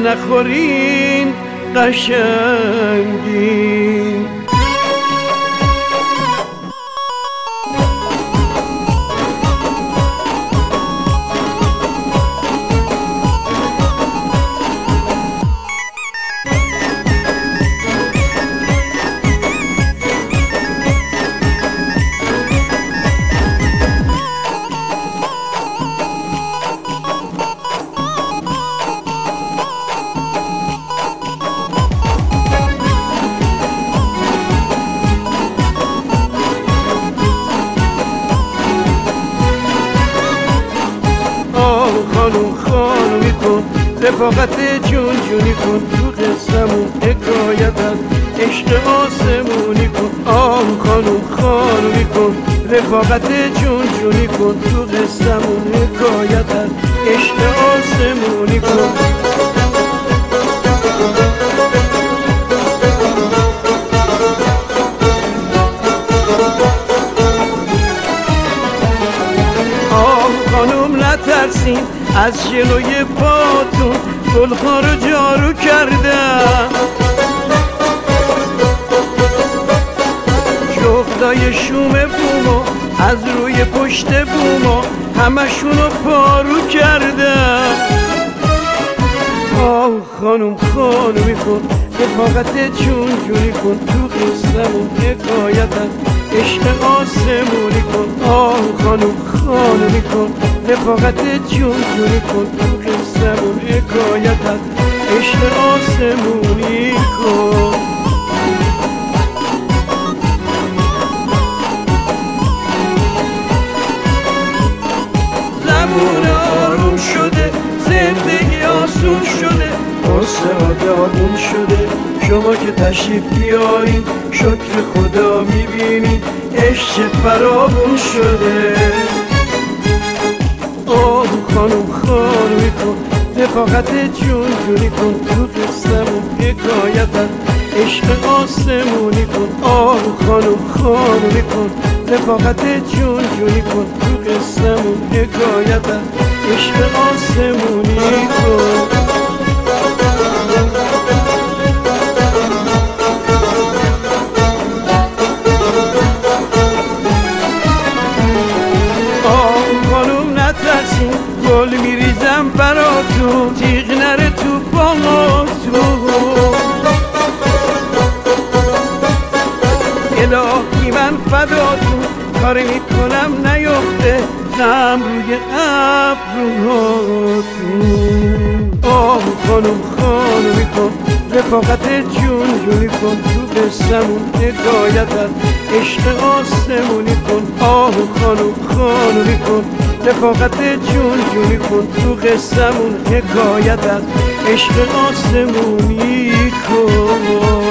نخورین قشنگی. خانومی کن رفاقت جون جونی کن، تو قصه‌مون حکایت از عشق آسمونی کن. خانومی کن رفاقت جون جونی کن، تو قصه‌مون حکایت از عشق آسمونی کن. خانوم نترسین از جلوی پاتون، گلها رو جارو کردم، جغدای شوم بوما از روی پشت بوما همشونو پارو کردم. خانومی کن رفاقت جون جونی کن، تو قصه‌مون حکایت از عشق آسمونی کن. خانومی کن رفاقت جون جونی کن، تو قصه‌مون حکایت از عشق آسمونی کن. زبون آروم شده، زندگی آسون شده، قصه ها داغون شده. شما که تشریف بیارین شکر خدا میبینین عشق فراوون شده. خانومی کن رفاقت جون جونی کن، تو قصه‌مون حکایت از عشق آسمونی کن. خانومی کن رفاقت جون جونی کن، تو قصه‌مون حکایت از عشق آسمونی کن. گل میریزم براتون، تیغ نره تو پاهاتون. الهی من فداتون، کاری میکنم نیفته غم روی ابروهاتون. خانومی کن رفاقت جون جونی کن، تو قصه‌مون حکایت از عشق آسمونی کن. خانومی کن رفاقت جون جونی کن، تو قصه‌مون حکایت از عشق آسمونی کن.